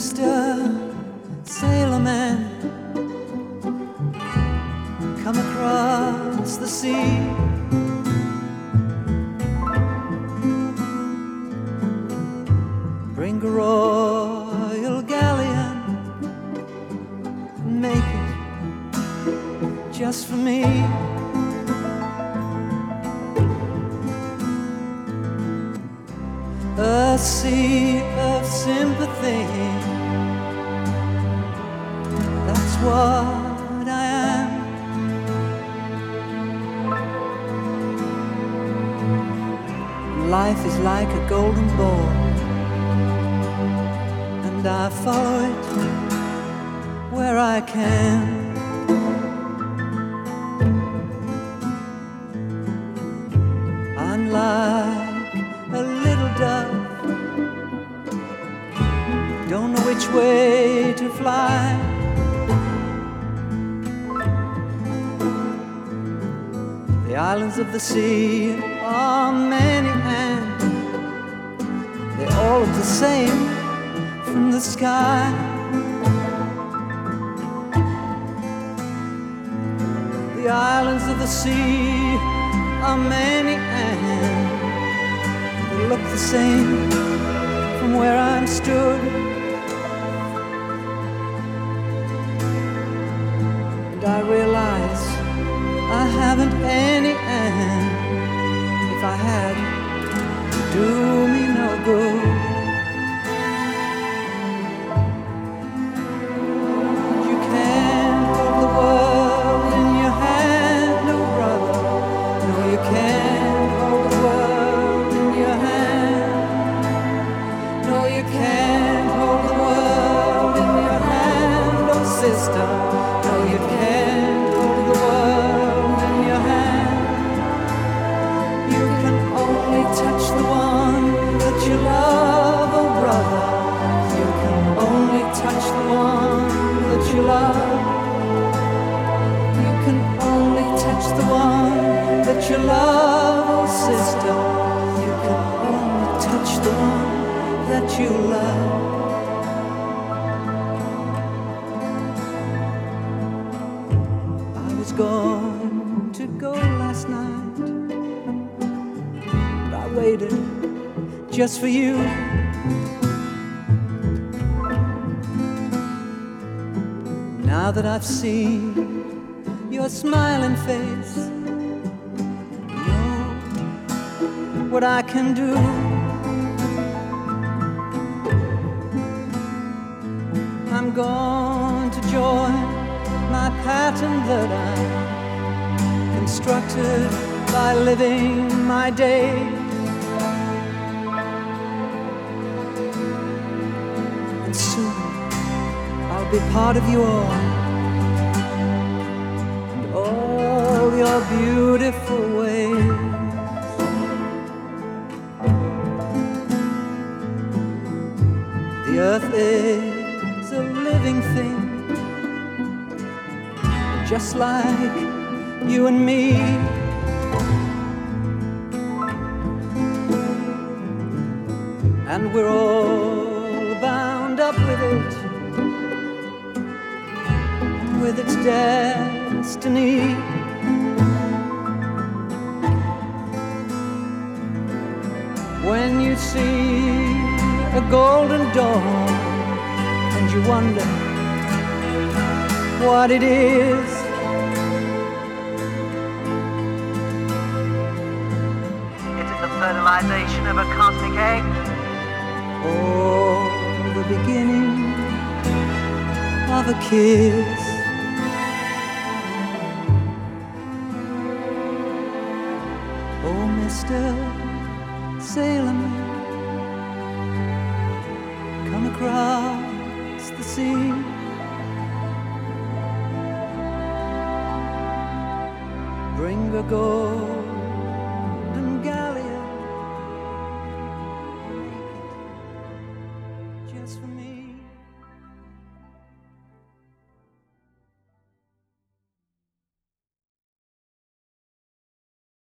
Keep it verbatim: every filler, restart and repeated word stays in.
Mister Sailor Man, come across the sea. Bring a royal galleon, make it just for me. A sea of sympathy, that's what I am. Life is like a golden ball, and I follow it where I can. I'm like a little dove, don't know which way to fly. The islands of the sea are many and they all look the same from the sky. The islands of the sea are many and they look the same from where I'm stood. And I realize I haven't any, and if I had, it'd do me no good. You can't hold the world in your hand, no brother. No, you can't hold the world in your hand. No, you can't hold the world in your hand, oh sister. No, you can't hold the world in your hand. You can only touch the one that you love, oh brother. You can only touch the one that you love. You can only touch the one that you love, oh sister. You can only touch the one that you love. I was going to go last night, but I waited just for you. Now that I've seen your smiling face, I know what I can do. I'm going to join my pattern that I constructed by living my days. And soon I'll be part of you all, and all your beautiful ways. The earth is a living thing, just like you and me. And we're all bound up with it, with its destiny. When you see a golden dawn and you wonder what it is, It is the fertilization of a cosmic egg. or the beginning of a kiss. Oh, Mister Sailor Man, come across the sea. Bring a gold